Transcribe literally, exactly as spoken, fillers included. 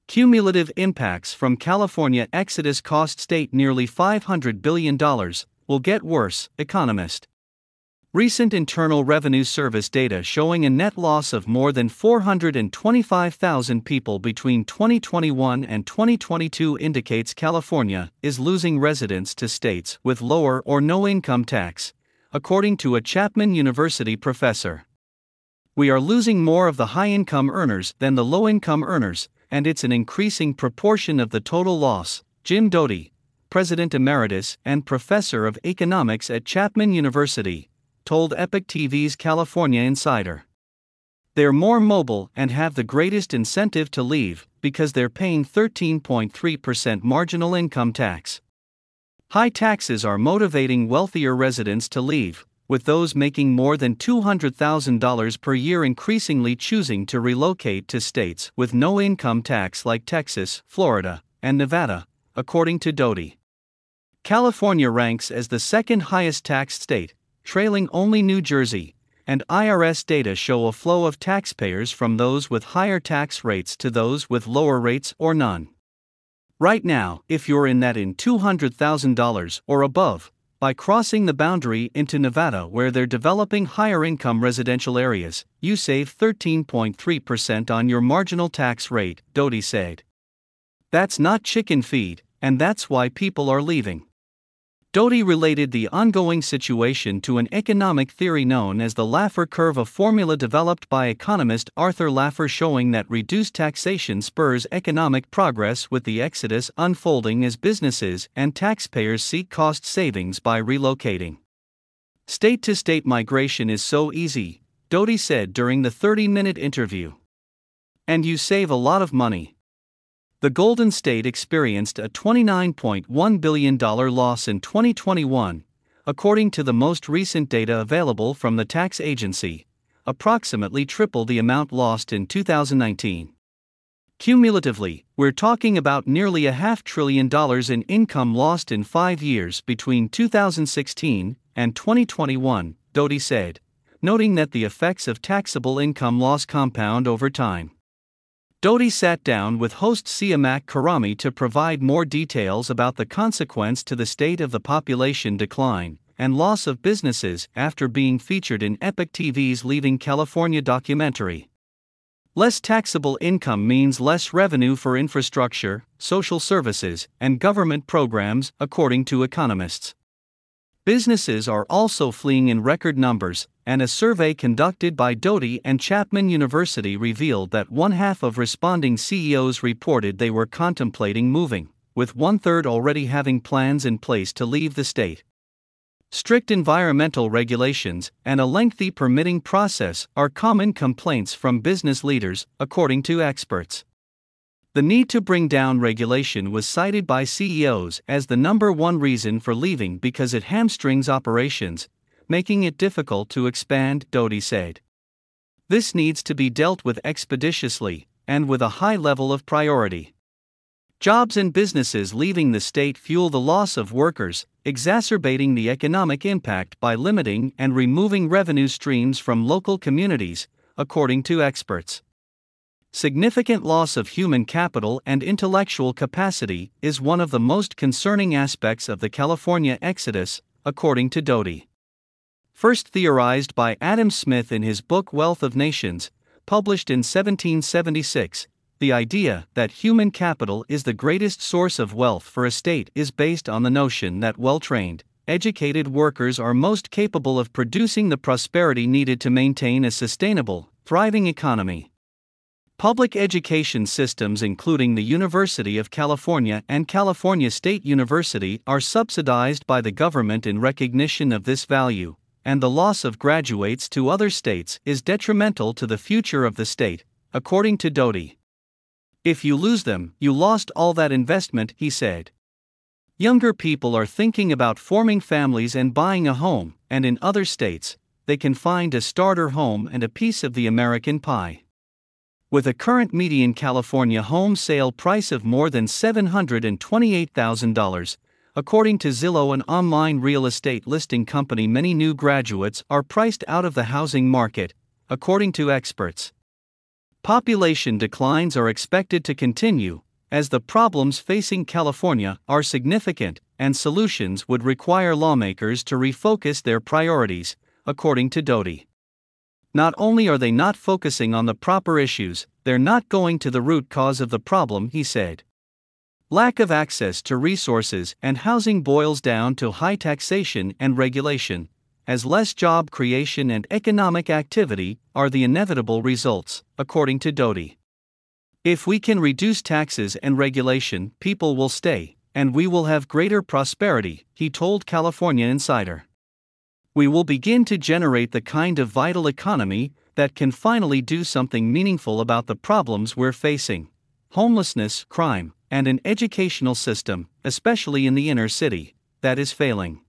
Cumulative impacts from California exodus cost state nearly five hundred billion dollars, will get worse, economist. Recent Internal Revenue Service data showing a net loss of more than four hundred twenty-five thousand people between twenty twenty-one and twenty twenty-two indicates California is losing residents to states with lower or no income tax, according to a Chapman University professor. We are losing more of the high-income earners than the low-income earners, and it's an increasing proportion of the total loss, Jim Doty, President Emeritus and Professor of Economics at Chapman University, told Epoch T V's California Insider. They're more mobile and have the greatest incentive to leave because they're paying thirteen point three percent marginal income tax. High taxes are motivating wealthier residents to leave, with those making more than two hundred thousand dollars per year increasingly choosing to relocate to states with no income tax like Texas, Florida, and Nevada, according to Doty. California ranks as the second highest taxed state, trailing only New Jersey, and I R S data show a flow of taxpayers from those with higher tax rates to those with lower rates or none. Right now, if you're in that in two hundred thousand dollars or above, by crossing the boundary into Nevada where they're developing higher income residential areas, you save thirteen point three percent on your marginal tax rate, Doty said. That's not chicken feed, and that's why people are leaving. Doty related the ongoing situation to an economic theory known as the Laffer curve, a formula developed by economist Arthur Laffer showing that reduced taxation spurs economic progress, with the exodus unfolding as businesses and taxpayers seek cost savings by relocating. State-to-state migration is so easy, Doty said during the thirty-minute interview. And you save a lot of money. The Golden State experienced a twenty-nine point one billion dollars loss in twenty twenty-one, according to the most recent data available from the tax agency, approximately triple the amount lost in two thousand nineteen. Cumulatively, we're talking about nearly a half trillion dollars in income lost in five years between two thousand sixteen and twenty twenty-one, Doty said, noting that the effects of taxable income loss compound over time. Doty sat down with host Siamak Karami to provide more details about the consequence to the state of the population decline and loss of businesses after being featured in Epoch T V's Leaving California documentary. Less taxable income means less revenue for infrastructure, social services, and government programs, according to economists. Businesses are also fleeing in record numbers, and a survey conducted by Doty and Chapman University revealed that one half of responding C E Os reported they were contemplating moving, with one-third already having plans in place to leave the state. Strict environmental regulations and a lengthy permitting process are common complaints from business leaders, according to experts. The need to bring down regulation was cited by C E Os as the number one reason for leaving because it hamstrings operations, making it difficult to expand, Doty said. This needs to be dealt with expeditiously and with a high level of priority. Jobs and businesses leaving the state fuel the loss of workers, exacerbating the economic impact by limiting and removing revenue streams from local communities, according to experts. Significant loss of human capital and intellectual capacity is one of the most concerning aspects of the California exodus, according to Doty. First theorized by Adam Smith in his book Wealth of Nations, published in seventeen seventy-six, the idea that human capital is the greatest source of wealth for a state is based on the notion that well-trained, educated workers are most capable of producing the prosperity needed to maintain a sustainable, thriving economy. Public education systems including the University of California and California State University are subsidized by the government in recognition of this value, and the loss of graduates to other states is detrimental to the future of the state, according to Doty. If you lose them, you lost all that investment, he said. Younger people are thinking about forming families and buying a home, and in other states, they can find a starter home and a piece of the American pie. With a current median California home sale price of more than seven hundred twenty-eight thousand dollars, according to Zillow, an online real estate listing company, many new graduates are priced out of the housing market, according to experts. Population declines are expected to continue, as the problems facing California are significant, and solutions would require lawmakers to refocus their priorities, according to Doughty. Not only are they not focusing on the proper issues, they're not going to the root cause of the problem, he said. Lack of access to resources and housing boils down to high taxation and regulation, as less job creation and economic activity are the inevitable results, according to Doughty. If we can reduce taxes and regulation, people will stay, and we will have greater prosperity, he told California Insider. We will begin to generate the kind of vital economy that can finally do something meaningful about the problems we're facing: homelessness, crime, and an educational system, especially in the inner city, that is failing.